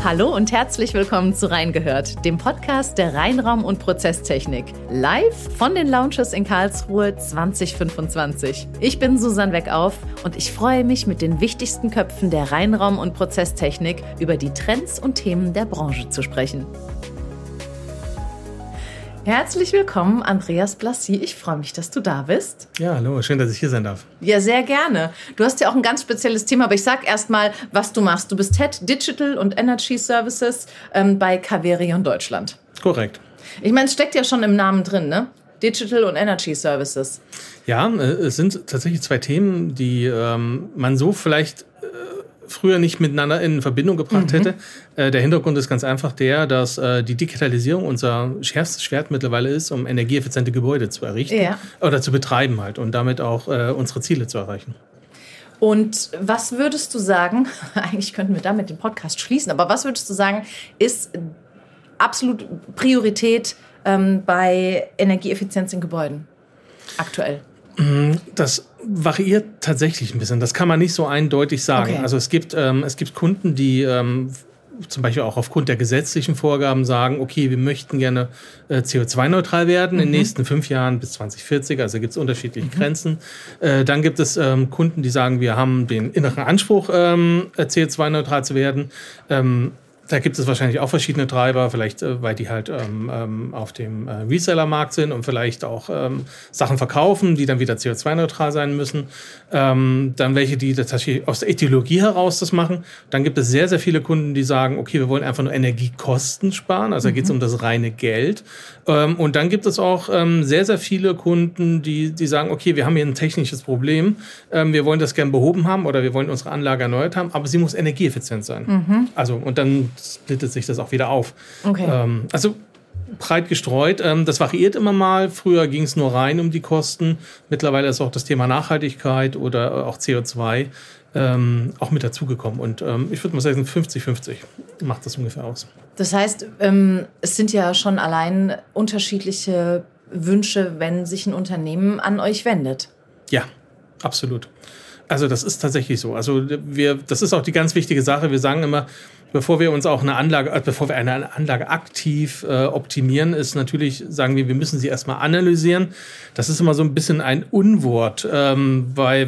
Hallo und herzlich willkommen zu Reingehört, dem Podcast der Reinraum- und Prozesstechnik. Live von den Lounges in Karlsruhe 2025. Ich bin Susanne Weckauf und ich freue mich, mit den wichtigsten Köpfen der Reinraum- und Prozesstechnik über die Trends und Themen der Branche zu sprechen. Herzlich willkommen, Andreas Blassi. Ich freue mich, dass du da bist. Ja, hallo, schön, dass ich hier sein darf. Ja, sehr gerne. Du hast ja auch ein ganz spezielles Thema, aber ich sag erst mal, was du machst. Du bist Head Digital und Energy Services bei Caverion Deutschland. Korrekt. Ich meine, es steckt ja schon im Namen drin, ne? Digital und Energy Services. Ja, es sind tatsächlich zwei Themen, die man so vielleicht früher nicht miteinander in Verbindung gebracht hätte. Der Hintergrund ist ganz einfach der, dass die Digitalisierung unser schärfstes Schwert mittlerweile ist, um energieeffiziente Gebäude zu errichten oder zu betreiben halt und damit auch unsere Ziele zu erreichen. Und was würdest du sagen, eigentlich könnten wir damit den Podcast schließen, aber was würdest du sagen, ist absolut Priorität bei Energieeffizienz in Gebäuden aktuell? Das variiert tatsächlich ein bisschen. Das kann man nicht so eindeutig sagen. Okay. Also es gibt Kunden, die zum Beispiel auch aufgrund der gesetzlichen Vorgaben sagen, okay, wir möchten gerne CO2-neutral werden in den nächsten 5 Jahren bis 2040. Also gibt es unterschiedliche Grenzen. Dann gibt es Kunden, die sagen, wir haben den inneren Anspruch, CO2-neutral zu werden. Da gibt es wahrscheinlich auch verschiedene Treiber, vielleicht weil die halt auf dem Reseller-Markt sind und vielleicht auch Sachen verkaufen, die dann wieder CO2-neutral sein müssen. Dann welche, die tatsächlich aus der Ideologie heraus das machen. Dann gibt es sehr, sehr viele Kunden, die sagen, okay, wir wollen einfach nur Energiekosten sparen. Also da geht es um das reine Geld. Und dann gibt es auch sehr, sehr viele Kunden, die sagen, okay, wir haben hier ein technisches Problem. Wir wollen das gern behoben haben oder wir wollen unsere Anlage erneuert haben, aber sie muss energieeffizient sein. Also, und dann splittet sich das auch wieder auf. Okay. Also breit gestreut. Das variiert immer mal. Früher ging es nur rein um die Kosten. Mittlerweile ist auch das Thema Nachhaltigkeit oder auch CO2 auch mit dazugekommen. Und ich würde mal sagen, 50-50 macht das ungefähr aus. Das heißt, es sind ja schon allein unterschiedliche Wünsche, wenn sich ein Unternehmen an euch wendet. Ja, absolut. Also das ist tatsächlich so. Also das ist auch die ganz wichtige Sache. Wir sagen immer, bevor wir eine Anlage aktiv optimieren, ist natürlich, sagen wir müssen sie erstmal analysieren. Das ist immer so ein bisschen ein Unwort, weil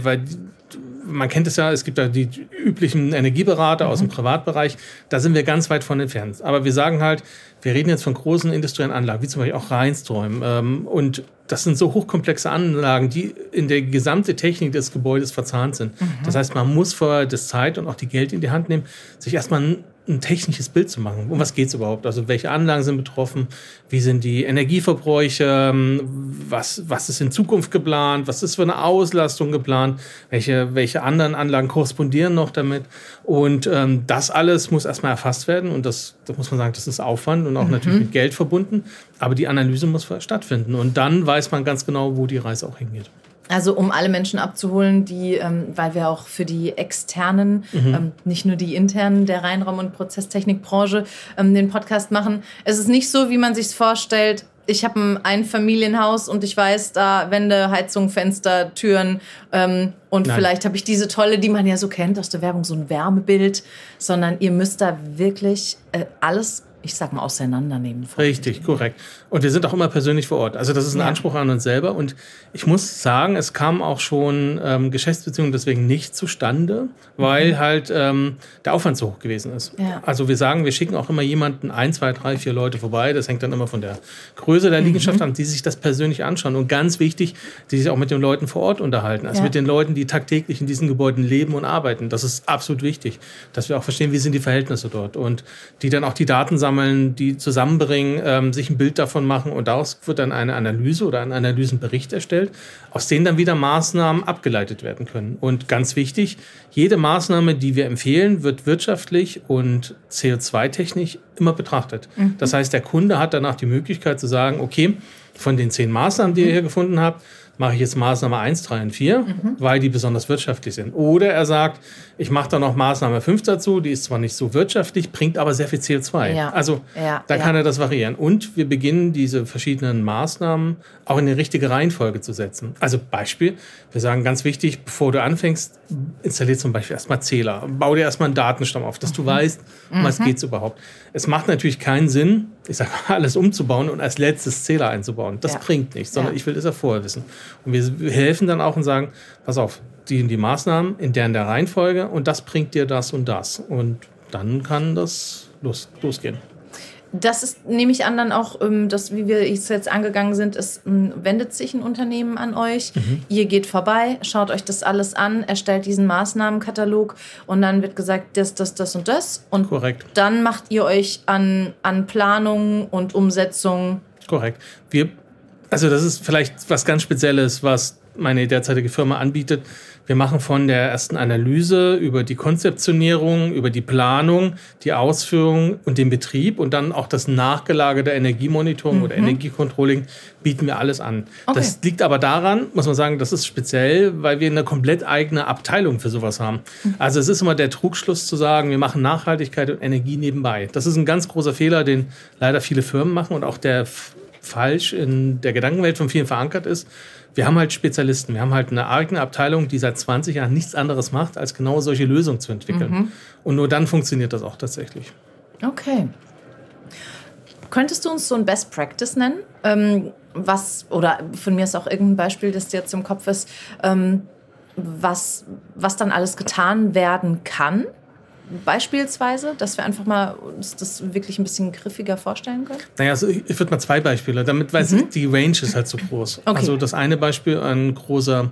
man kennt es ja, es gibt ja die üblichen Energieberater aus dem Privatbereich, da sind wir ganz weit von entfernt. Aber wir sagen halt, wir reden jetzt von großen industriellen Anlagen, wie zum Beispiel auch Rheinstrom. Und das sind so hochkomplexe Anlagen, die in der gesamten Technik des Gebäudes verzahnt sind. Das heißt, man muss vorher das Zeit und auch die Geld in die Hand nehmen, sich erstmal ein technisches Bild zu machen. Um was geht es überhaupt? Also welche Anlagen sind betroffen? Wie sind die Energieverbräuche? Was ist in Zukunft geplant? Was ist für eine Auslastung geplant? Welche anderen Anlagen korrespondieren noch damit? Und das alles muss erstmal erfasst werden. Und das muss man sagen, das ist Aufwand und auch natürlich mit Geld verbunden. Aber die Analyse muss stattfinden. Und dann weiß man ganz genau, wo die Reise auch hingeht. Also um alle Menschen abzuholen, die, weil wir auch für die externen, nicht nur die internen der Reinraum- und Prozesstechnikbranche den Podcast machen. Es ist nicht so, wie man sich es vorstellt. Ich habe ein Einfamilienhaus und ich weiß, da Wände, Heizung, Fenster, Türen und vielleicht habe ich diese tolle, die man ja so kennt aus der Werbung, so ein Wärmebild, sondern ihr müsst da wirklich alles, ich sag mal, auseinandernehmen. Richtig, korrekt. Und wir sind auch immer persönlich vor Ort. Also das ist ein Anspruch an uns selber. Und ich muss sagen, es kamen auch schon Geschäftsbeziehungen deswegen nicht zustande, weil halt der Aufwand so hoch gewesen ist. Ja. Also wir sagen, wir schicken auch immer jemanden 1, 2, 3, 4 Leute vorbei. Das hängt dann immer von der Größe der Liegenschaft an, die sich das persönlich anschauen. Und ganz wichtig, die sich auch mit den Leuten vor Ort unterhalten. Also mit den Leuten, die tagtäglich in diesen Gebäuden leben und arbeiten. Das ist absolut wichtig, dass wir auch verstehen, wie sind die Verhältnisse dort. Und die dann auch die Daten sammeln, die zusammenbringen, sich ein Bild davon machen und daraus wird dann eine Analyse oder ein Analysenbericht erstellt, aus denen dann wieder Maßnahmen abgeleitet werden können. Und ganz wichtig, jede Maßnahme, die wir empfehlen, wird wirtschaftlich und CO2-technisch immer betrachtet. Das heißt, der Kunde hat danach die Möglichkeit zu sagen, okay, von den 10 Maßnahmen, die ihr hier gefunden habt, mache ich jetzt Maßnahme 1, 3 und 4, weil die besonders wirtschaftlich sind. Oder er sagt, ich mache da noch Maßnahme 5 dazu, die ist zwar nicht so wirtschaftlich, bringt aber sehr viel CO2. Ja. Also da kann er das variieren. Und wir beginnen diese verschiedenen Maßnahmen auch in die richtige Reihenfolge zu setzen. Also Beispiel, wir sagen ganz wichtig, bevor du anfängst, installier zum Beispiel erstmal Zähler. Bau dir erstmal einen Datenstamm auf, dass du weißt, um was geht's überhaupt. Es macht natürlich keinen Sinn, ich sage alles umzubauen und als letztes Zähler einzubauen. Das bringt nichts, sondern ich will das ja vorher wissen. Und wir helfen dann auch und sagen, pass auf, die Maßnahmen in der Reihenfolge und das bringt dir das und das. Und dann kann das losgehen. Das ist, nehme ich an, dann auch, das, wie wir es jetzt angegangen sind, es wendet sich ein Unternehmen an euch. Ihr geht vorbei, schaut euch das alles an, erstellt diesen Maßnahmenkatalog und dann wird gesagt, das und das. Und korrekt. Dann macht ihr euch an Planung und Umsetzung. Korrekt. Also das ist vielleicht was ganz Spezielles, was meine derzeitige Firma anbietet. Wir machen von der ersten Analyse über die Konzeptionierung, über die Planung, die Ausführung und den Betrieb und dann auch das nachgelagerte Energiemonitoring oder Energiecontrolling bieten wir alles an. Okay. Das liegt aber daran, muss man sagen, das ist speziell, weil wir eine komplett eigene Abteilung für sowas haben. Also es ist immer der Trugschluss zu sagen, wir machen Nachhaltigkeit und Energie nebenbei. Das ist ein ganz großer Fehler, den leider viele Firmen machen und auch der falsch in der Gedankenwelt von vielen verankert ist. Wir haben halt Spezialisten, wir haben halt eine eigene Abteilung, die seit 20 Jahren nichts anderes macht, als genau solche Lösungen zu entwickeln. Und nur dann funktioniert das auch tatsächlich. Okay. Könntest du uns so ein Best Practice nennen? Oder von mir ist auch irgendein Beispiel, das dir jetzt im Kopf ist, was dann alles getan werden kann? Beispielsweise, dass wir einfach mal uns das wirklich ein bisschen griffiger vorstellen können? Naja, also ich würde mal 2 Beispiele, damit, weil die Range ist halt so groß. Okay. Also das eine Beispiel, ein großer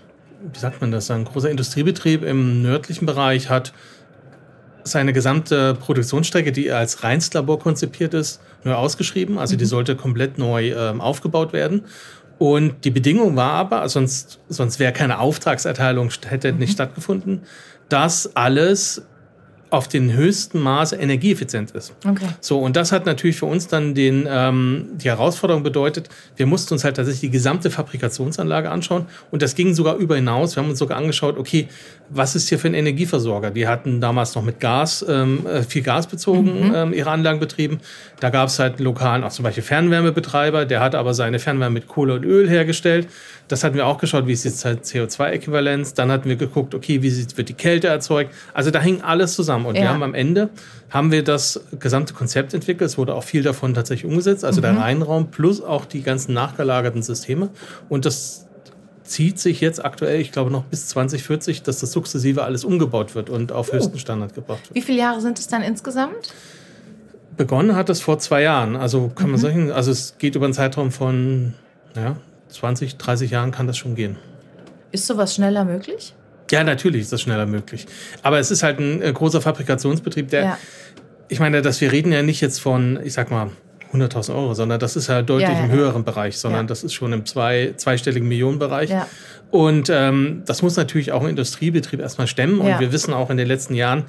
Industriebetrieb im nördlichen Bereich hat seine gesamte Produktionsstrecke, die als Reinslabor konzipiert ist, neu ausgeschrieben. Also die sollte komplett neu aufgebaut werden. Und die Bedingung war aber, sonst wäre keine Auftragserteilung, hätte nicht stattgefunden, dass alles auf den höchsten Maße energieeffizient ist. Okay. So, und das hat natürlich für uns dann die Herausforderung bedeutet, wir mussten uns halt tatsächlich die gesamte Fabrikationsanlage anschauen und das ging sogar über hinaus. Wir haben uns sogar angeschaut, okay, was ist hier für ein Energieversorger? Die hatten damals noch mit Gas, viel Gas bezogen, ihre Anlagen betrieben. Da gab es halt lokalen, auch zum Beispiel Fernwärmebetreiber, der hat aber seine Fernwärme mit Kohle und Öl hergestellt. Das hatten wir auch geschaut, wie ist jetzt halt CO2-Äquivalenz. Dann hatten wir geguckt, okay, wird die Kälte erzeugt. Also da hing alles zusammen. Und wir haben am Ende das gesamte Konzept entwickelt. Es wurde auch viel davon tatsächlich umgesetzt. Also der Reinraum plus auch die ganzen nachgelagerten Systeme. Und das zieht sich jetzt aktuell, ich glaube noch bis 2040, dass das sukzessive alles umgebaut wird und auf höchsten Standard gebracht wird. Wie viele Jahre sind es dann insgesamt? Begonnen hat es vor 2 Jahren. Also kann man sagen, also es geht über einen Zeitraum von 20, 30 Jahren kann das schon gehen. Ist sowas schneller möglich? Ja, natürlich ist das schneller möglich. Aber es ist halt ein großer Fabrikationsbetrieb, ich meine, wir reden ja nicht jetzt von, ich sag mal, 100.000 Euro, sondern das ist ja deutlich im höheren Bereich, sondern das ist schon im zweistelligen Millionenbereich. Ja. Und das muss natürlich auch ein Industriebetrieb erstmal stemmen. Und wir wissen auch in den letzten Jahren,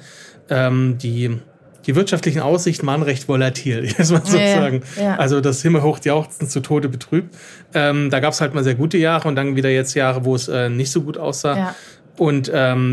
die wirtschaftlichen Aussichten waren recht volatil, muss man so sagen. Ja. Also das himmelhoch jauchzen zu Tode betrübt. Da gab es halt mal sehr gute Jahre und dann wieder jetzt Jahre, wo es nicht so gut aussah. Ja. Und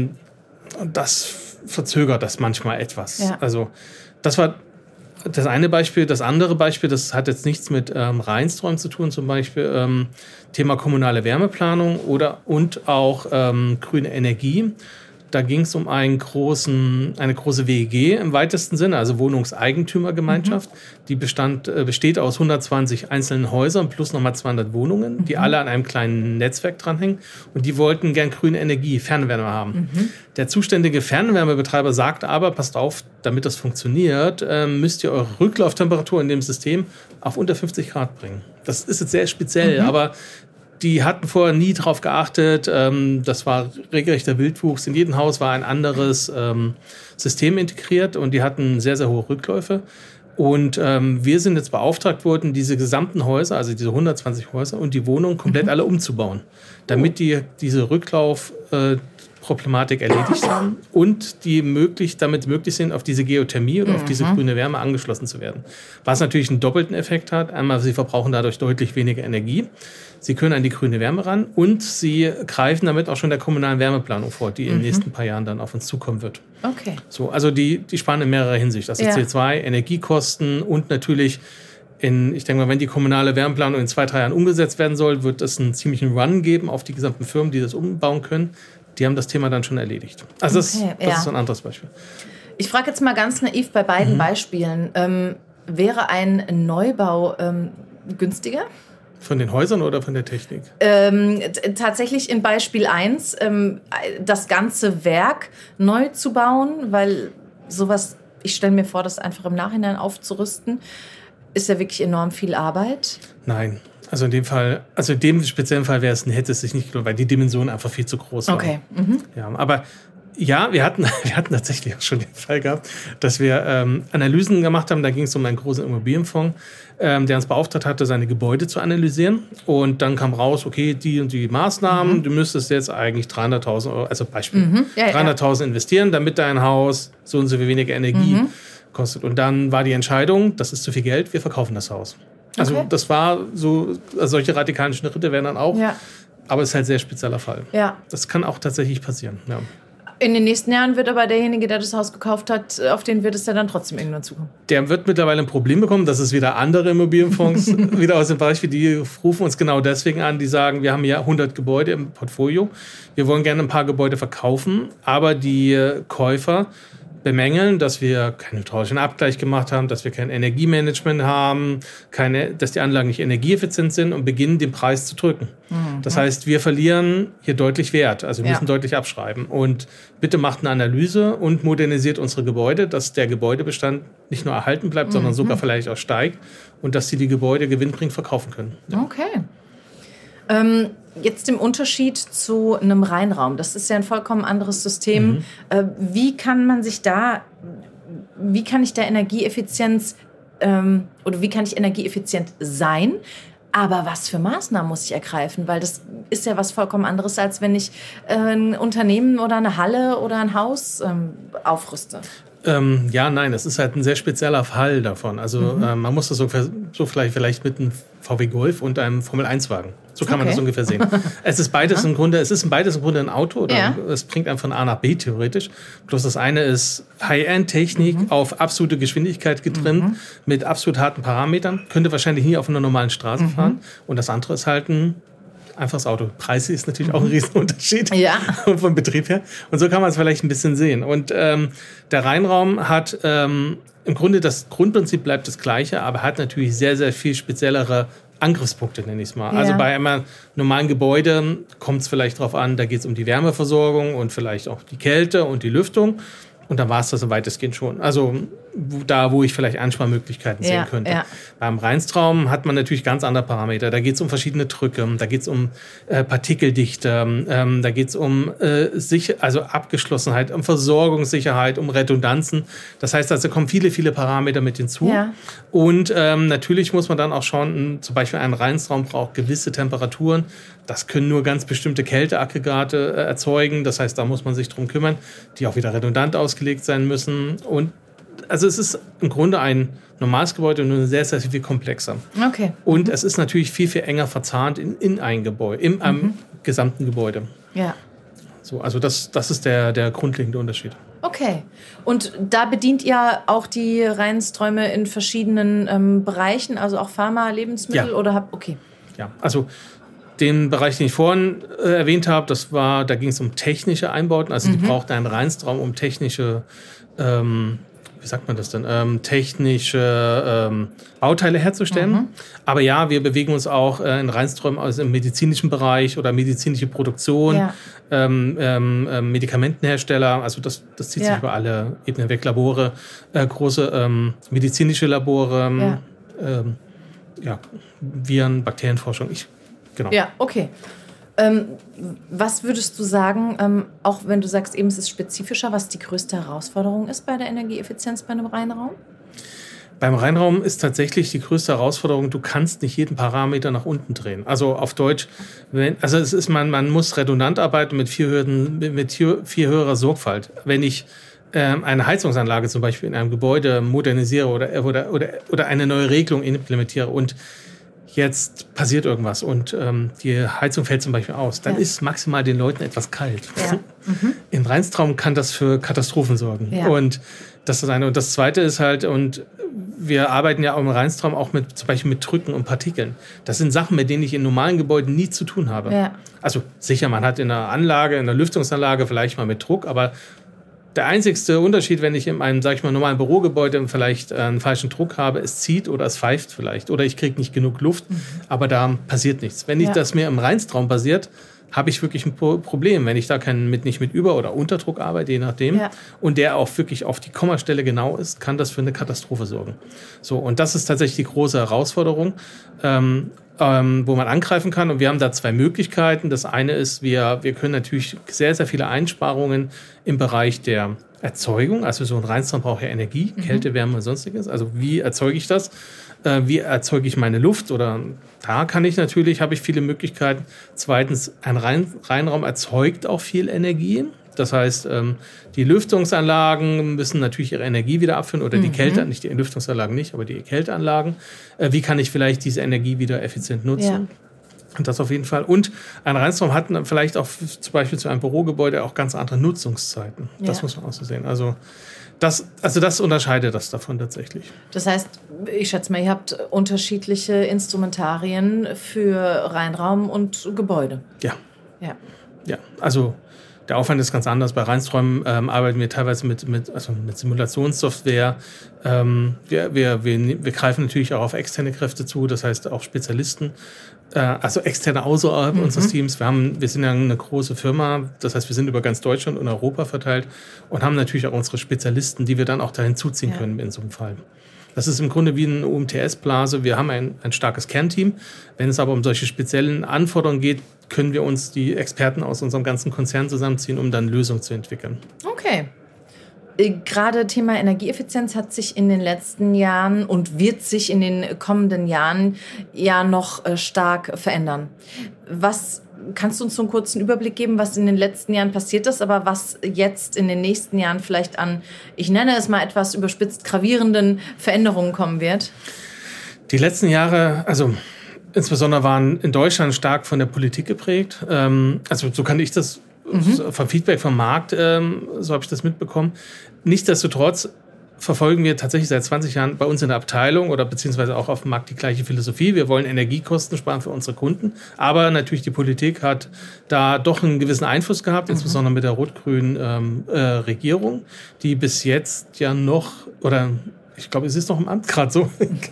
das verzögert das manchmal etwas. Ja. Also das war das eine Beispiel. Das andere Beispiel, das hat jetzt nichts mit Reinsträumen zu tun, zum Beispiel Thema kommunale Wärmeplanung und auch grüne Energie. Da ging es um eine große WEG im weitesten Sinne, also Wohnungseigentümergemeinschaft. Die besteht aus 120 einzelnen Häusern plus nochmal 200 Wohnungen, die alle an einem kleinen Netzwerk dranhängen. Und die wollten gern grüne Energie, Fernwärme haben. Der zuständige Fernwärmebetreiber sagte aber, passt auf, damit das funktioniert, müsst ihr eure Rücklauftemperatur in dem System auf unter 50 Grad bringen. Das ist jetzt sehr speziell, aber die hatten vorher nie drauf geachtet. Das war regelrechter Wildwuchs. In jedem Haus war ein anderes System integriert und die hatten sehr, sehr hohe Rückläufe. Und wir sind jetzt beauftragt worden, diese gesamten Häuser, also diese 120 Häuser und die Wohnungen komplett alle umzubauen, damit diese Rücklauf Problematik erledigt haben und die damit möglich sind, auf diese Geothermie oder auf diese grüne Wärme angeschlossen zu werden. Was natürlich einen doppelten Effekt hat. Einmal, sie verbrauchen dadurch deutlich weniger Energie. Sie können an die grüne Wärme ran und sie greifen damit auch schon der kommunalen Wärmeplanung vor, die in den nächsten paar Jahren dann auf uns zukommen wird. Okay. So, also die sparen in mehrerer Hinsicht. Also CO2, Energiekosten und natürlich ich denke mal, wenn die kommunale Wärmeplanung in 2-3 Jahren umgesetzt werden soll, wird es einen ziemlichen Run geben auf die gesamten Firmen, die das umbauen können. Die haben das Thema dann schon erledigt. Also das ist so ein anderes Beispiel. Ich frage jetzt mal ganz naiv bei beiden Beispielen. Wäre ein Neubau günstiger? Von den Häusern oder von der Technik? Tatsächlich in Beispiel 1, das ganze Werk neu zu bauen, weil sowas, ich stelle mir vor, das einfach im Nachhinein aufzurüsten, ist ja wirklich enorm viel Arbeit. Nein. Also in dem speziellen Fall hätte es sich nicht gelohnt, weil die Dimension einfach viel zu groß war. Okay. Ja, aber ja, wir hatten tatsächlich auch schon den Fall gehabt, dass wir Analysen gemacht haben. Da ging es um einen großen Immobilienfonds, der uns beauftragt hatte, seine Gebäude zu analysieren. Und dann kam raus, okay, die und die Maßnahmen, du müsstest jetzt eigentlich 300.000 Euro, also Beispiel, 300.000 investieren, damit dein Haus so und so viel weniger Energie kostet. Und dann war die Entscheidung, das ist zu viel Geld, wir verkaufen das Haus. Also das war so, solche radikalen Schritte wären dann auch, aber es ist halt ein sehr spezieller Fall. Ja. Das kann auch tatsächlich passieren. Ja. In den nächsten Jahren wird aber derjenige, der das Haus gekauft hat, auf den wird es ja dann trotzdem irgendwann zukommen. Der wird mittlerweile ein Problem bekommen, dass es wieder andere Immobilienfonds wieder aus dem Bereich, die rufen uns genau deswegen an, die sagen, wir haben ja 100 Gebäude im Portfolio, wir wollen gerne ein paar Gebäude verkaufen, aber die Käufer bemängeln, dass wir keinen hydraulischen Abgleich gemacht haben, dass wir kein Energiemanagement haben, dass die Anlagen nicht energieeffizient sind und beginnen, den Preis zu drücken. Das heißt, wir verlieren hier deutlich Wert, also wir müssen deutlich abschreiben. Und bitte macht eine Analyse und modernisiert unsere Gebäude, dass der Gebäudebestand nicht nur erhalten bleibt, sondern sogar vielleicht auch steigt und dass sie die Gebäude gewinnbringend verkaufen können. Ja. Okay. Jetzt im Unterschied zu einem Reinraum. Das ist ja ein vollkommen anderes System. Wie kann ich da Energieeffizienz oder wie kann ich energieeffizient sein? Aber was für Maßnahmen muss ich ergreifen? Weil das ist ja was vollkommen anderes, als wenn ich ein Unternehmen oder eine Halle oder ein Haus aufrüste. Es ist halt ein sehr spezieller Fall davon. Also man muss das so vielleicht mit einem VW Golf und einem Formel-1-Wagen. So kann man das ungefähr sehen. Es ist beides im Grunde ein Auto oder es bringt einen von A nach B theoretisch. Bloß das eine ist High-End-Technik auf absolute Geschwindigkeit getrimmt mit absolut harten Parametern. Könnte wahrscheinlich nie auf einer normalen Straße fahren. Und das andere ist halt ein einfaches Auto. Preis ist natürlich auch ein Riesenunterschied vom Betrieb her. Und so kann man es vielleicht ein bisschen sehen. Und der Reinraum hat im Grunde das Grundprinzip bleibt das gleiche, aber hat natürlich sehr, sehr viel speziellere Angriffspunkte, nenne ich es mal. Ja. Also bei einem normalen Gebäude kommt es vielleicht darauf an, da geht es um die Wärmeversorgung und vielleicht auch die Kälte und die Lüftung. Und dann war es das weitestgehend schon. Also da, wo ich vielleicht Einsparmöglichkeiten sehen könnte. Ja. Beim Reinstraum hat man natürlich ganz andere Parameter. Da geht es um verschiedene Drücke, da geht es um Partikeldichte, da geht es um Abgeschlossenheit, um Versorgungssicherheit, um Redundanzen. Das heißt, also kommen viele, viele Parameter mit hinzu. Ja. Und natürlich muss man dann auch schauen, zum Beispiel ein Reinstraum braucht gewisse Temperaturen. Das können nur ganz bestimmte Kälteaggregate erzeugen. Das heißt, da muss man sich drum kümmern, die auch wieder redundant ausgelegt sein müssen. Und also es ist im Grunde ein normales Gebäude, nur sehr, sehr viel komplexer. Okay. Und es ist natürlich viel, viel enger verzahnt in ein Gebäude, in einem gesamten Gebäude. Ja. So, also das ist der grundlegende Unterschied. Okay. Und da bedient ihr auch die Reinsträume in verschiedenen Bereichen, also auch Pharma, Lebensmittel okay. Ja, also den Bereich, den ich vorhin erwähnt habe, da ging es um technische Einbauten. Also die brauchten einen Reinstraum, um technische, wie sagt man das denn, technische Bauteile herzustellen. Aber ja, wir bewegen uns auch in Reinsträumen also im medizinischen Bereich oder medizinische Produktion, Medikamentenhersteller. Also das zieht sich über alle Ebenen weg. Labore, große medizinische Labore, Viren, Bakterienforschung. Genau. Ja, okay. Was würdest du sagen, auch wenn du sagst, eben es ist spezifischer, was die größte Herausforderung ist bei der Energieeffizienz bei einem Reinraum? Beim Reinraum ist tatsächlich die größte Herausforderung, du kannst nicht jeden Parameter nach unten drehen. Also auf Deutsch, man muss redundant arbeiten mit viel höherer Sorgfalt. Wenn ich eine Heizungsanlage zum Beispiel in einem Gebäude modernisiere oder eine neue Regelung implementiere und jetzt passiert irgendwas und die Heizung fällt zum Beispiel aus, dann ist maximal den Leuten etwas kalt. Ja. Im Reinstraum kann das für Katastrophen sorgen. Ja. Und das ist das eine. Und das Zweite ist halt, und wir arbeiten ja auch im Reinstraum auch zum Beispiel mit Drücken und Partikeln. Das sind Sachen, mit denen ich in normalen Gebäuden nie zu tun habe. Ja. Also sicher, man hat in der Lüftungsanlage vielleicht mal mit Druck, aber der einzigste Unterschied, wenn ich in einem, sag ich mal, normalen Bürogebäude vielleicht einen falschen Druck habe, es zieht oder es pfeift vielleicht oder ich kriege nicht genug Luft, aber da passiert nichts. Wenn das mir im Reinstraum passiert, habe ich wirklich ein Problem, wenn ich da nicht mit Über- oder Unterdruck arbeite, je nachdem, und der auch wirklich auf die Kommastelle genau ist, kann das für eine Katastrophe sorgen. So, und das ist tatsächlich die große Herausforderung, wo man angreifen kann. Und wir haben da zwei Möglichkeiten. Das eine ist, wir können natürlich sehr, sehr viele Einsparungen im Bereich der Erzeugung. Also so ein Reinstraum braucht ja Energie, Kälte, Wärme und sonstiges. Also wie erzeuge ich das? Wie erzeuge ich meine Luft? Oder da habe ich viele Möglichkeiten. Zweitens, ein Reinraum erzeugt auch viel Energie. Das heißt, die Lüftungsanlagen müssen natürlich ihre Energie wieder abführen oder die Kälte, nicht die Lüftungsanlagen nicht, aber die Kälteanlagen. Wie kann ich vielleicht diese Energie wieder effizient nutzen? Ja. Und das auf jeden Fall. Und ein Reinstraum hat vielleicht auch zum Beispiel zu einem Bürogebäude auch ganz andere Nutzungszeiten. Das muss man auch so sehen. Also das unterscheidet das davon tatsächlich. Das heißt, ich schätze mal, ihr habt unterschiedliche Instrumentarien für Reinraum und Gebäude. Ja. Also der Aufwand ist ganz anders. Bei Reinsträumen arbeiten wir teilweise mit Simulationssoftware. Wir greifen natürlich auch auf externe Kräfte zu, das heißt auch Spezialisten, also externe außerhalb unseres Teams. Wir sind ja eine große Firma, das heißt, wir sind über ganz Deutschland und Europa verteilt und haben natürlich auch unsere Spezialisten, die wir dann auch da hinzuziehen können in so einem Fall. Das ist im Grunde wie eine UMTS-Blase. Wir haben ein starkes Kernteam. Wenn es aber um solche speziellen Anforderungen geht, können wir uns die Experten aus unserem ganzen Konzern zusammenziehen, um dann Lösungen zu entwickeln. Okay. Gerade Thema Energieeffizienz hat sich in den letzten Jahren und wird sich in den kommenden Jahren ja noch stark verändern. Kannst du uns so einen kurzen Überblick geben, was in den letzten Jahren passiert ist, aber was jetzt in den nächsten Jahren vielleicht an, ich nenne es mal etwas überspitzt, gravierenden Veränderungen kommen wird? Die letzten Jahre, also insbesondere waren in Deutschland stark von der Politik geprägt. Also so kann ich das vom Feedback vom Markt, so habe ich das mitbekommen. Nichtsdestotrotz verfolgen wir tatsächlich seit 20 Jahren bei uns in der Abteilung oder beziehungsweise auch auf dem Markt die gleiche Philosophie. Wir wollen Energiekosten sparen für unsere Kunden. Aber natürlich die Politik hat da doch einen gewissen Einfluss gehabt, insbesondere mit der rot-grünen Regierung, die bis jetzt ja noch, oder ich glaube, es ist noch im Amt gerade so,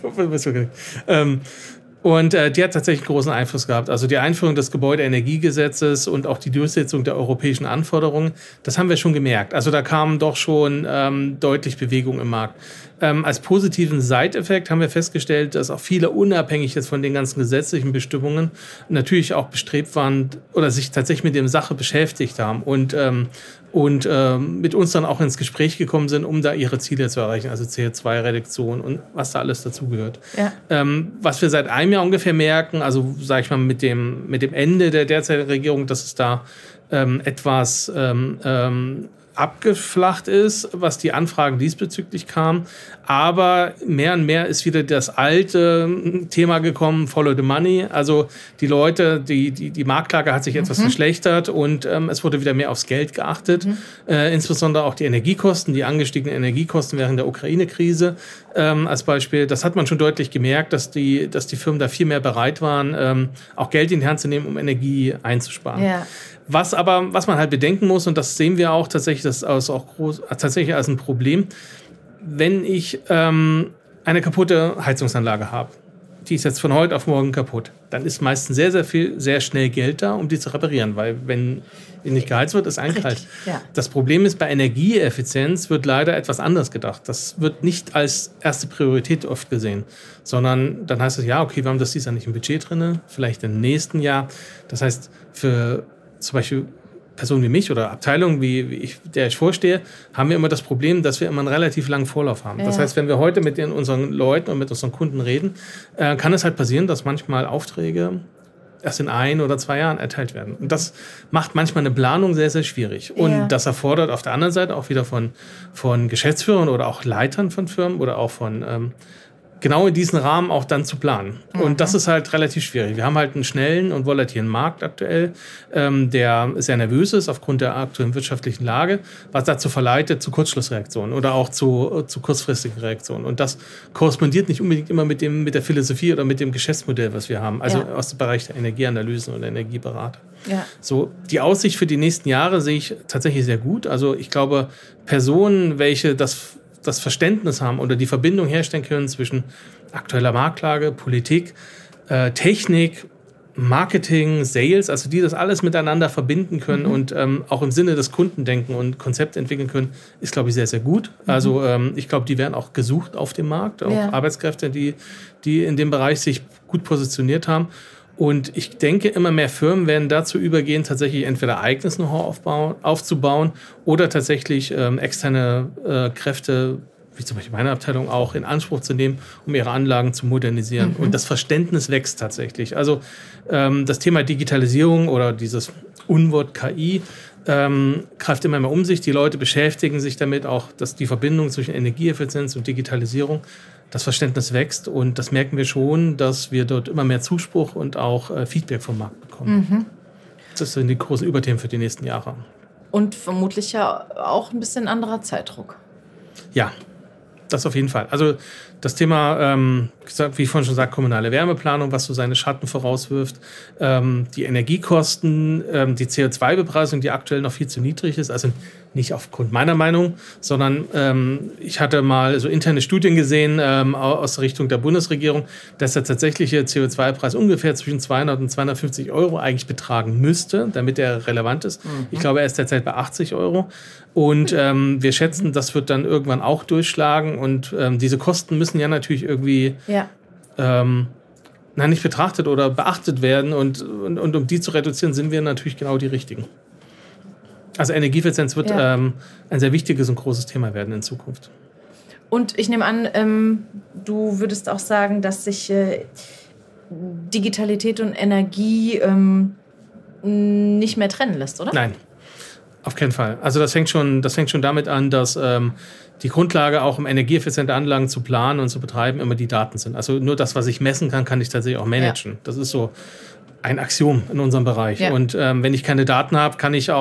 und die hat tatsächlich großen Einfluss gehabt. Also die Einführung des Gebäudeenergiegesetzes und auch die Durchsetzung der europäischen Anforderungen, das haben wir schon gemerkt. Also da kam doch schon deutlich Bewegung im Markt. Als positiven Seiteffekt haben wir festgestellt, dass auch viele unabhängig jetzt von den ganzen gesetzlichen Bestimmungen natürlich auch bestrebt waren oder sich tatsächlich mit der Sache beschäftigt haben und mit uns dann auch ins Gespräch gekommen sind, um da ihre Ziele zu erreichen, also CO2-Reduktion und was da alles dazugehört. Ja. Was wir seit einem Jahr ungefähr merken, also sage ich mal mit dem Ende der derzeitigen Regierung, dass es da etwas abgeflacht ist, was die Anfragen diesbezüglich kam. Aber mehr und mehr ist wieder das alte Thema gekommen, follow the money. Also die Leute, die Marktlage hat sich etwas verschlechtert und es wurde wieder mehr aufs Geld geachtet. Insbesondere auch die Energiekosten, die angestiegenen Energiekosten während der Ukraine-Krise als Beispiel. Das hat man schon deutlich gemerkt, dass die Firmen da viel mehr bereit waren, auch Geld in die Hand zu nehmen, um Energie einzusparen. Ja. Was man halt bedenken muss, und das sehen wir auch tatsächlich, das ist auch tatsächlich als ein Problem, wenn ich eine kaputte Heizungsanlage habe, die ist jetzt von heute auf morgen kaputt, dann ist meistens sehr, sehr viel, sehr schnell Geld da, um die zu reparieren, weil wenn die nicht geheizt wird, ist eigentlich kalt. Ja. Das Problem ist, bei Energieeffizienz wird leider etwas anders gedacht. Das wird nicht als erste Priorität oft gesehen, sondern dann heißt es, ja, okay, wir haben das dieses Jahr nicht im Budget drin, vielleicht im nächsten Jahr. Das heißt, für zum Beispiel Personen wie mich oder Abteilungen, der ich vorstehe, haben wir immer das Problem, dass wir immer einen relativ langen Vorlauf haben. Ja. Das heißt, wenn wir heute mit unseren Leuten und mit unseren Kunden reden, kann es halt passieren, dass manchmal Aufträge erst in 1 oder 2 Jahren erteilt werden. Und das macht manchmal eine Planung sehr, sehr schwierig. Und das erfordert auf der anderen Seite auch wieder von Geschäftsführern oder auch Leitern von Firmen oder auch von genau in diesen Rahmen auch dann zu planen. Und das ist halt relativ schwierig. Wir haben halt einen schnellen und volatilen Markt aktuell, der sehr nervös ist aufgrund der aktuellen wirtschaftlichen Lage, was dazu verleitet zu Kurzschlussreaktionen oder auch zu kurzfristigen Reaktionen. Und das korrespondiert nicht unbedingt immer mit der Philosophie oder mit dem Geschäftsmodell, was wir haben, also aus dem Bereich der Energieanalysen oder Energieberater. Ja. So, die Aussicht für die nächsten Jahre sehe ich tatsächlich sehr gut. Also ich glaube, Personen, welche das Verständnis haben oder die Verbindung herstellen können zwischen aktueller Marktlage, Politik, Technik, Marketing, Sales, also die das alles miteinander verbinden können und auch im Sinne des Kunden denken und Konzepte entwickeln können, ist, glaube ich, sehr, sehr gut. Also ich glaube, die werden auch gesucht auf dem Markt, auch Arbeitskräfte, die in dem Bereich sich gut positioniert haben. Und ich denke, immer mehr Firmen werden dazu übergehen, tatsächlich entweder eigenes Know-how aufzubauen oder tatsächlich externe Kräfte, wie zum Beispiel meine Abteilung, auch in Anspruch zu nehmen, um ihre Anlagen zu modernisieren. Und das Verständnis wächst tatsächlich. Also das Thema Digitalisierung oder dieses Unwort KI greift immer mehr um sich. Die Leute beschäftigen sich damit auch, dass die Verbindung zwischen Energieeffizienz und Digitalisierung, das Verständnis wächst und das merken wir schon, dass wir dort immer mehr Zuspruch und auch Feedback vom Markt bekommen. Das sind die großen Überthemen für die nächsten Jahre. Und vermutlich ja auch ein bisschen anderer Zeitdruck. Ja, das auf jeden Fall. Also das Thema, wie ich vorhin schon sagte, kommunale Wärmeplanung, was so seine Schatten vorauswirft, die Energiekosten, die CO2-Bepreisung, die aktuell noch viel zu niedrig ist, also nicht aufgrund meiner Meinung, sondern ich hatte mal so interne Studien gesehen aus der Richtung der Bundesregierung, dass der tatsächliche CO2-Preis ungefähr zwischen 200 und 250 Euro eigentlich betragen müsste, damit er relevant ist. Ich glaube, er ist derzeit bei 80 Euro. Und wir schätzen, das wird dann irgendwann auch durchschlagen. Und diese Kosten müssen ja natürlich irgendwie nicht betrachtet oder beachtet werden. Und um die zu reduzieren, sind wir natürlich genau die Richtigen. Also Energieeffizienz wird ein sehr wichtiges und großes Thema werden in Zukunft. Und ich nehme an, du würdest auch sagen, dass sich Digitalität und Energie nicht mehr trennen lässt, oder? Nein. Auf keinen Fall. Also das fängt schon damit an, dass die Grundlage auch, um energieeffiziente Anlagen zu planen und zu betreiben, immer die Daten sind. Also nur das, was ich messen kann, kann ich tatsächlich auch managen. Ja. Das ist so ein Axiom in unserem Bereich. Ja. Und wenn ich keine Daten habe, kann ich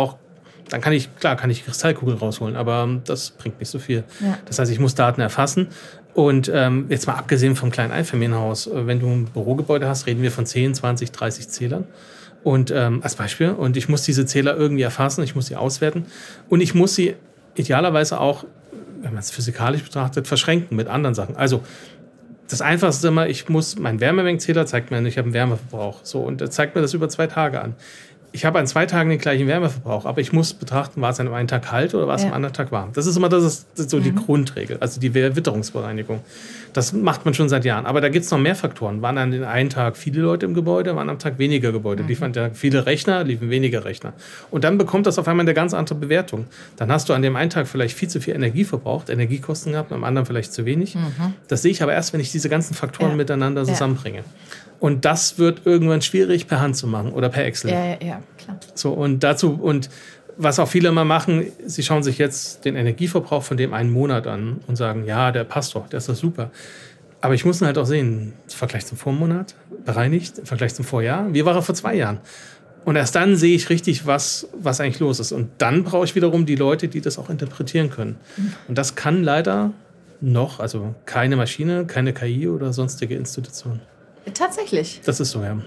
die Kristallkugel rausholen, aber das bringt nicht so viel. Ja. Das heißt, ich muss Daten erfassen. Und jetzt mal abgesehen vom kleinen Einfamilienhaus, wenn du ein Bürogebäude hast, reden wir von 10, 20, 30 Zählern. Und als Beispiel. Und ich muss diese Zähler irgendwie erfassen, ich muss sie auswerten. Und ich muss sie idealerweise auch, wenn man es physikalisch betrachtet, verschränken mit anderen Sachen. Also das Einfachste ist immer, mein Wärmemengenzähler zeigt mir, ich habe einen Wärmeverbrauch. So, und er zeigt mir das über 2 Tage an. Ich habe an 2 Tagen den gleichen Wärmeverbrauch, aber ich muss betrachten, war es an einem Tag kalt oder war es am anderen Tag warm. Das ist so die Grundregel, also die Witterungsbereinigung. Das macht man schon seit Jahren. Aber da gibt es noch mehr Faktoren. Waren an den einen Tag viele Leute im Gebäude, waren am Tag weniger Gebäude. Liefen an der viele Rechner, liefen weniger Rechner. Und dann bekommt das auf einmal eine ganz andere Bewertung. Dann hast du an dem einen Tag vielleicht viel zu viel Energie verbraucht, Energiekosten gehabt, am anderen vielleicht zu wenig. Das sehe ich aber erst, wenn ich diese ganzen Faktoren miteinander zusammenbringe. Und das wird irgendwann schwierig per Hand zu machen oder per Excel. Ja, klar. So, und was auch viele immer machen, sie schauen sich jetzt den Energieverbrauch von dem einen Monat an und sagen, ja, der passt doch, der ist doch super. Aber ich muss ihn halt auch sehen, im Vergleich zum Vormonat, bereinigt, im Vergleich zum Vorjahr, wie war er vor 2 Jahren? Und erst dann sehe ich richtig, was eigentlich los ist. Und dann brauche ich wiederum die Leute, die das auch interpretieren können. Und das kann leider noch, also keine Maschine, keine KI oder sonstige Institution. Tatsächlich? Das ist so, ja.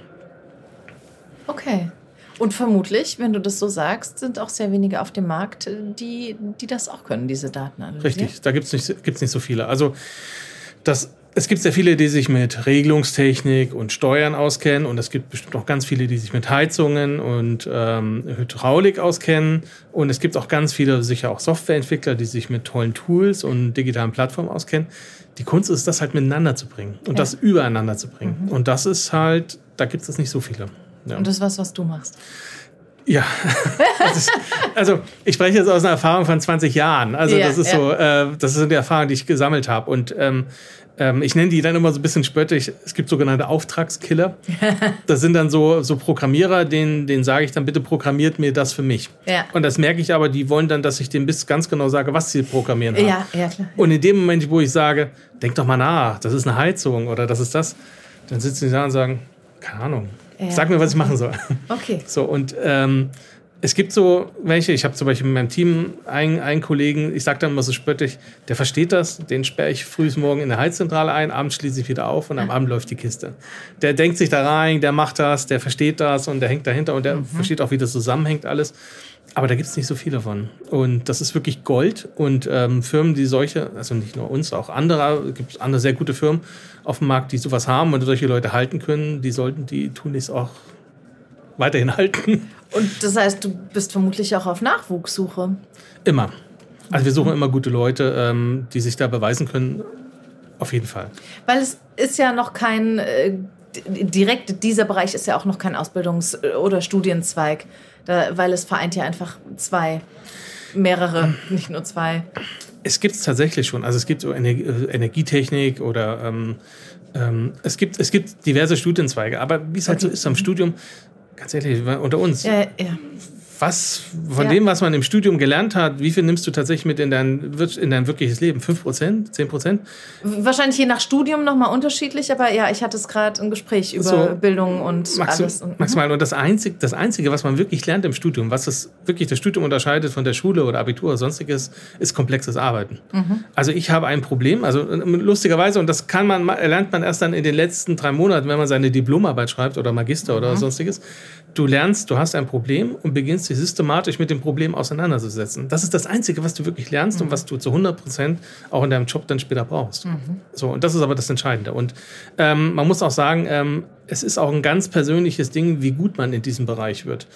Okay. Und vermutlich, wenn du das so sagst, sind auch sehr wenige auf dem Markt, die das auch können, diese Daten analysieren. Richtig, da gibt's nicht so viele. Also es gibt sehr viele, die sich mit Regelungstechnik und Steuern auskennen und es gibt bestimmt auch ganz viele, die sich mit Heizungen und Hydraulik auskennen und es gibt auch ganz viele, sicher auch Softwareentwickler, die sich mit tollen Tools und digitalen Plattformen auskennen. Die Kunst ist, das halt miteinander zu bringen und das übereinander zu bringen. Und das ist halt, da gibt es nicht so viele. Ja. Und das ist was du machst? Ja, also ich spreche jetzt aus einer Erfahrung von 20 Jahren. Also das ist so, das sind die Erfahrungen, die ich gesammelt habe. Und ich nenne die dann immer so ein bisschen spöttisch. Es gibt sogenannte Auftragskiller. Das sind dann so Programmierer, denen sage ich dann, bitte programmiert mir das für mich. Ja. Und das merke ich aber, die wollen dann, dass ich denen bis ganz genau sage, was sie programmieren haben. Ja, klar. Und in dem Moment, wo ich sage, denk doch mal nach, das ist eine Heizung oder das ist das, dann sitzen die da und sagen, keine Ahnung. Ja. Sag mir, was ich machen soll. Okay. So, und es gibt so welche, ich habe zum Beispiel mit meinem Team einen Kollegen, ich sage dann immer so spöttisch, der versteht das, den sperre ich frühs morgen in der Heizzentrale ein, abends schließe ich wieder auf und am Abend läuft die Kiste. Der denkt sich da rein, der macht das, der versteht das und der hängt dahinter und der versteht auch, wie das zusammenhängt alles. Aber da gibt es nicht so viele von. Und das ist wirklich Gold. Und Firmen, die solche, also nicht nur uns, auch andere, gibt es andere sehr gute Firmen auf dem Markt, die sowas haben und solche Leute halten können, die tun es auch weiterhin halten. Und das heißt, du bist vermutlich auch auf Nachwuchssuche? Immer. Also wir suchen immer gute Leute, die sich da beweisen können. Auf jeden Fall. Weil es ist ja noch kein, direkt dieser Bereich ist ja auch noch kein Ausbildungs- oder Studienzweig. Weil es vereint ja einfach mehrere, nicht nur zwei. Es gibt es tatsächlich schon. Also es gibt so Energietechnik oder es gibt diverse Studienzweige. Aber wie es halt so ist am Studium, ganz ehrlich, unter uns, ja. Was von dem, was man im Studium gelernt hat, wie viel nimmst du tatsächlich mit in dein wirkliches Leben? 5%? 10%? Wahrscheinlich je nach Studium nochmal unterschiedlich, aber ja, ich hatte es gerade ein Gespräch über Bildung und alles. Maximal. Und das Einzige, was man wirklich lernt im Studium, was das Studium unterscheidet von der Schule oder Abitur oder sonstiges, ist komplexes Arbeiten. Also ich habe ein Problem, also lustigerweise, und das lernt man erst dann in den letzten 3 Monaten, wenn man seine Diplomarbeit schreibt oder Magister oder sonstiges. Du hast ein Problem und beginnst dich systematisch mit dem Problem auseinanderzusetzen. Das ist das Einzige, was du wirklich lernst und was du zu 100% auch in deinem Job dann später brauchst. So, und das ist aber das Entscheidende. Und man muss auch sagen, es ist auch ein ganz persönliches Ding, wie gut man in diesem Bereich wird.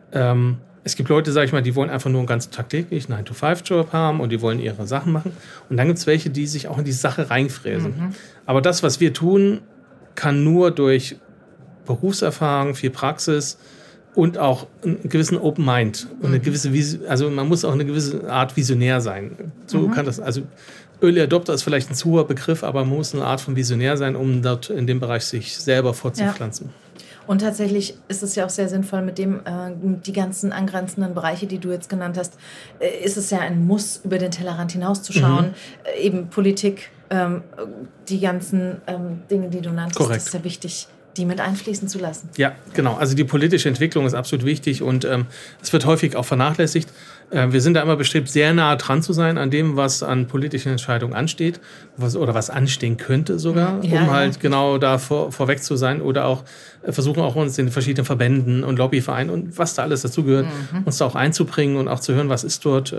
Es gibt Leute, sag ich mal, die wollen einfach nur einen ganzen Tag täglich 9-to-5-Job haben und die wollen ihre Sachen machen. Und dann gibt es welche, die sich auch in die Sache reinfräsen. Aber das, was wir tun, kann nur durch Berufserfahrung, viel Praxis und auch einen gewissen Open Mind und eine gewisse also man muss auch eine gewisse Art Visionär sein. So kann das, also Early Adopter ist vielleicht ein zu hoher Begriff, aber man muss eine Art von Visionär sein, um dort in dem Bereich sich selber fortzupflanzen. Ja. Und tatsächlich ist es ja auch sehr sinnvoll, mit die ganzen angrenzenden Bereiche, die du jetzt genannt hast, ist es ja ein Muss, über den Tellerrand hinauszuschauen. Eben Politik, die ganzen Dinge, die du nanntest, Korrekt. Das ist sehr wichtig, die mit einfließen zu lassen. Ja, genau. Also die politische Entwicklung ist absolut wichtig und es wird häufig auch vernachlässigt. Wir sind da immer bestrebt, sehr nah dran zu sein an dem, was an politischen Entscheidungen ansteht oder was anstehen könnte sogar, genau da vorweg zu sein oder auch versuchen auch uns in verschiedenen Verbänden und Lobbyvereinen und was da alles dazugehört, uns da auch einzubringen und auch zu hören, was ist dort,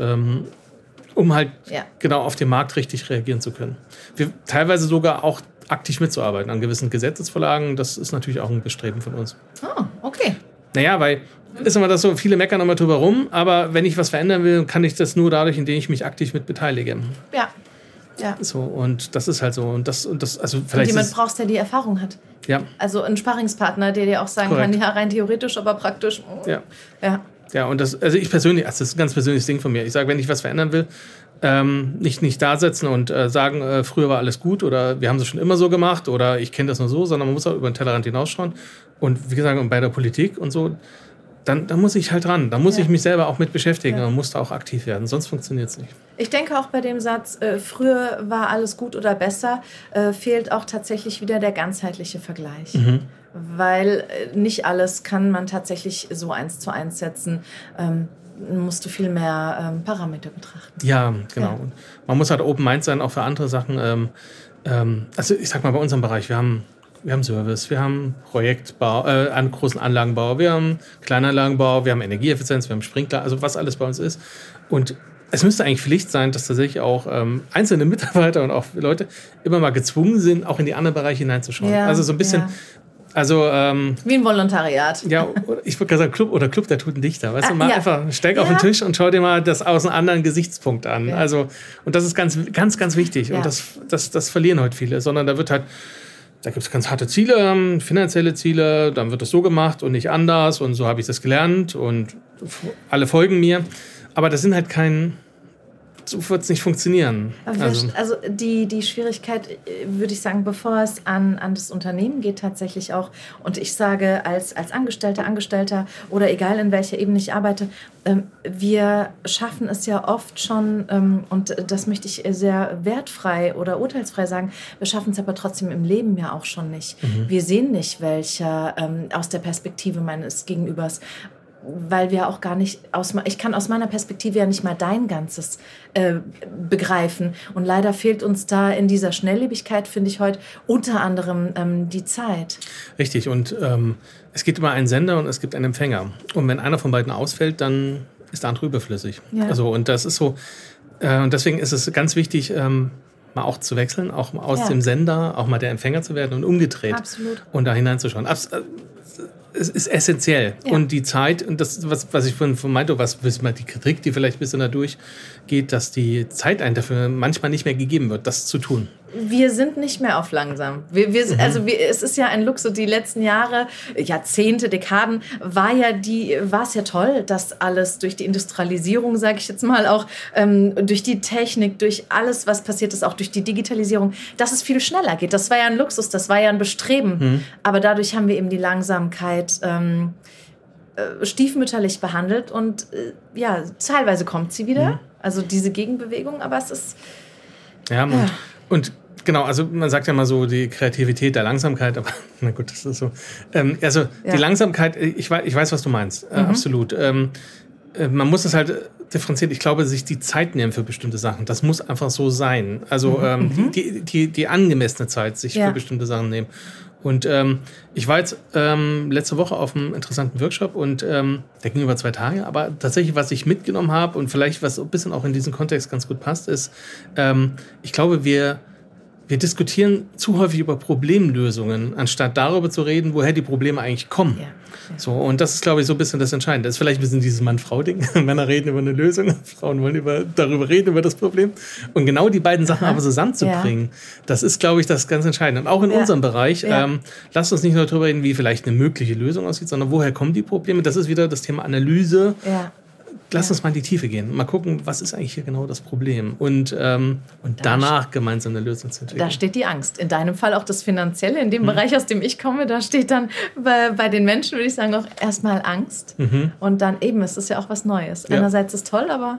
um halt genau auf den Markt richtig reagieren zu können. Wir teilweise sogar auch aktiv mitzuarbeiten an gewissen Gesetzesvorlagen, das ist natürlich auch ein Bestreben von uns. Ah, okay. Naja, weil ist immer das so, viele meckern immer drüber rum, aber wenn ich was verändern will, kann ich das nur dadurch, indem ich mich aktiv mit beteilige. Ja. So, und das ist halt so. Und das also vielleicht und jemand brauchst, der die Erfahrung hat. Ja. Also ein Sparringspartner, der dir auch sagen kann, ja, rein theoretisch, aber praktisch. Ja, und also ich persönlich, das ist ein ganz persönliches Ding von mir. Ich sage, wenn ich was verändern will, nicht da sitzen und sagen, früher war alles gut oder wir haben es schon immer so gemacht oder ich kenne das nur so, sondern man muss auch über den Tellerrand hinausschauen. Und wie gesagt, bei der Politik und so, dann muss ich halt ran. Da muss ich mich selber auch mit beschäftigen und muss da auch aktiv werden. Sonst funktioniert es nicht. Ich denke auch bei dem Satz, früher war alles gut oder besser, fehlt auch tatsächlich wieder der ganzheitliche Vergleich. Weil nicht alles kann man tatsächlich so 1:1 setzen. Musst du viel mehr Parameter betrachten. Ja, genau. Ja. Man muss halt Open Mind sein, auch für andere Sachen. Also ich sag mal, bei unserem Bereich, wir haben Service, wir haben Projektbau, einen großen Anlagenbau, wir haben Kleinanlagenbau, wir haben Energieeffizienz, wir haben Sprinkler, also was alles bei uns ist. Und es müsste eigentlich Pflicht sein, dass tatsächlich auch einzelne Mitarbeiter und auch Leute immer mal gezwungen sind, auch in die anderen Bereiche hineinzuschauen. Ja, also so ein bisschen... Ja. Also, wie ein Volontariat. Ja, ich würde sagen, Club der Toten Dichter. Weißt du, mal einfach steig auf den Tisch und schau dir mal das aus einem anderen Gesichtspunkt an. Ja. Also, und das ist ganz, ganz, ganz wichtig. Ja. Und das verlieren heute viele. Sondern da wird halt Da gibt es ganz harte Ziele, finanzielle Ziele, dann wird das so gemacht und nicht anders und so habe ich das gelernt und alle folgen mir. Aber das sind halt so wird es nicht funktionieren. Also die Schwierigkeit, würde ich sagen, bevor es an das Unternehmen geht tatsächlich auch, und ich sage als Angestellter oder egal in welcher Ebene ich arbeite, wir schaffen es ja oft schon, und das möchte ich sehr wertfrei oder urteilsfrei sagen, wir schaffen es aber trotzdem im Leben ja auch schon nicht. Wir sehen nicht, welcher aus der Perspektive meines Gegenübers, weil wir auch gar nicht, ich kann aus meiner Perspektive ja nicht mal dein Ganzes begreifen. Und leider fehlt uns da in dieser Schnelllebigkeit, finde ich heute, unter anderem die Zeit. Richtig, und es gibt immer einen Sender und es gibt einen Empfänger. Und wenn einer von beiden ausfällt, dann ist der andere überflüssig. Ja. Also, und das ist so, und deswegen ist es ganz wichtig, mal auch zu wechseln, auch aus dem Sender, auch mal der Empfänger zu werden und umgedreht. Absolut. Und da hineinzuschauen. Es ist essentiell. Ja. Und die Zeit, und das, was ich vorhin meinte, die Kritik, die vielleicht ein bisschen da durchgeht, dass die Zeit einem dafür manchmal nicht mehr gegeben wird, das zu tun. Wir sind nicht mehr auf langsam. Es ist ja ein Luxus. Die letzten Jahre, Jahrzehnte, Dekaden, war es ja toll, dass alles durch die Industrialisierung, sage ich jetzt mal, auch durch die Technik, durch alles, was passiert ist, auch durch die Digitalisierung, dass es viel schneller geht. Das war ja ein Luxus, das war ja ein Bestreben. Aber dadurch haben wir eben die Langsamkeit stiefmütterlich behandelt und teilweise kommt sie wieder. Also diese Gegenbewegung, aber es ist... Und genau, also man sagt ja mal so, die Kreativität der Langsamkeit, aber na gut, das ist so. Die Langsamkeit, ich weiß, was du meinst, absolut. Man muss es halt differenzieren. Ich glaube, sich die Zeit nehmen für bestimmte Sachen, das muss einfach so sein. Also die angemessene Zeit sich für bestimmte Sachen nehmen. Und ich war jetzt letzte Woche auf einem interessanten Workshop und der ging über 2 Tage. Aber tatsächlich, was ich mitgenommen habe und vielleicht was ein bisschen auch in diesen Kontext ganz gut passt, ist, ich glaube, wir diskutieren zu häufig über Problemlösungen, anstatt darüber zu reden, woher die Probleme eigentlich kommen. Ja. So, und das ist, glaube ich, so ein bisschen das Entscheidende. Das ist vielleicht ein bisschen dieses Mann-Frau-Ding. Männer reden über eine Lösung, Frauen wollen darüber reden, über das Problem. Und genau die beiden Sachen aber zusammenzubringen, das ist, glaube ich, das ganz Entscheidende. Und auch in unserem Bereich, lasst uns nicht nur darüber reden, wie vielleicht eine mögliche Lösung aussieht, sondern woher kommen die Probleme. Das ist wieder das Thema Analyse. Ja. Lass uns mal in die Tiefe gehen. Mal gucken, was ist eigentlich hier genau das Problem. Und danach gemeinsam eine Lösung zu entwickeln. Da steht die Angst. In deinem Fall auch das Finanzielle. In dem Bereich, aus dem ich komme, da steht dann bei den Menschen, würde ich sagen, auch erstmal Angst. Und dann eben, es ist ja auch was Neues. Ja. Einerseits ist es toll, aber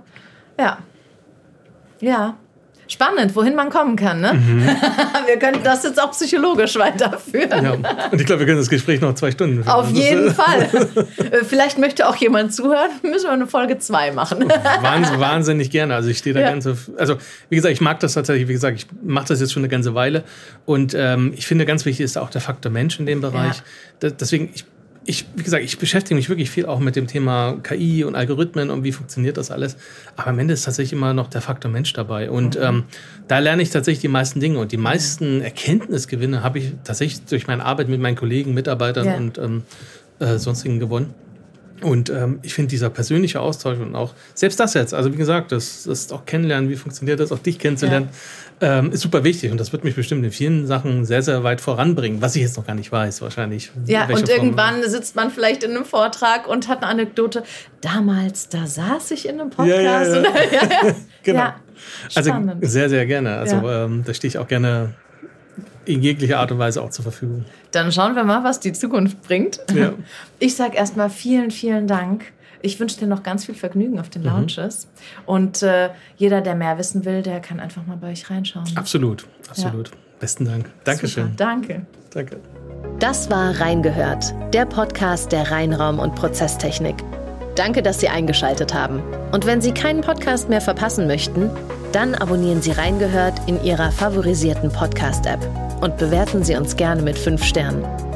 ja. Spannend, wohin man kommen kann, ne? Wir können das jetzt auch psychologisch weiterführen. Ja. Und ich glaube, wir können das Gespräch noch 2 Stunden führen. Auf jeden Fall. Vielleicht möchte auch jemand zuhören. Müssen wir eine Folge 2 machen. Wahnsinnig gerne. Also ich stehe da also wie gesagt, ich mag das tatsächlich. Wie gesagt, ich mache das jetzt schon eine ganze Weile. Und ich finde, ganz wichtig ist auch der Faktor Mensch in dem Bereich. Deswegen, wie gesagt, ich beschäftige mich wirklich viel auch mit dem Thema KI und Algorithmen und wie funktioniert das alles. Aber am Ende ist tatsächlich immer noch der Faktor Mensch dabei. Und da lerne ich tatsächlich die meisten Dinge. Und die meisten Erkenntnisgewinne habe ich tatsächlich durch meine Arbeit mit meinen Kollegen, Mitarbeitern und sonstigen gewonnen. Und ich finde, dieser persönliche Austausch und auch selbst das jetzt, also wie gesagt, das auch kennenlernen, wie funktioniert das, auch dich kennenzulernen, ist super wichtig. Und das wird mich bestimmt in vielen Sachen sehr, sehr weit voranbringen, was ich jetzt noch gar nicht weiß, wahrscheinlich. Ja, und irgendwann sitzt man vielleicht in einem Vortrag und hat eine Anekdote. Damals, da saß ich in einem Podcast. Ja. Genau. Ja, also sehr, sehr gerne. Also da stehe ich auch gerne in jeglicher Art und Weise auch zur Verfügung. Dann schauen wir mal, was die Zukunft bringt. Ja. Ich sage erstmal vielen, vielen Dank. Ich wünsche dir noch ganz viel Vergnügen auf den Lounges. Und jeder, der mehr wissen will, der kann einfach mal bei euch reinschauen. Absolut. Ja. Besten Dank. Dankeschön. Super, danke. Danke. Das war Reingehört, der Podcast der Reinraum- und Prozesstechnik. Danke, dass Sie eingeschaltet haben. Und wenn Sie keinen Podcast mehr verpassen möchten, dann abonnieren Sie Reingehört in Ihrer favorisierten Podcast-App und bewerten Sie uns gerne mit 5 Sternen.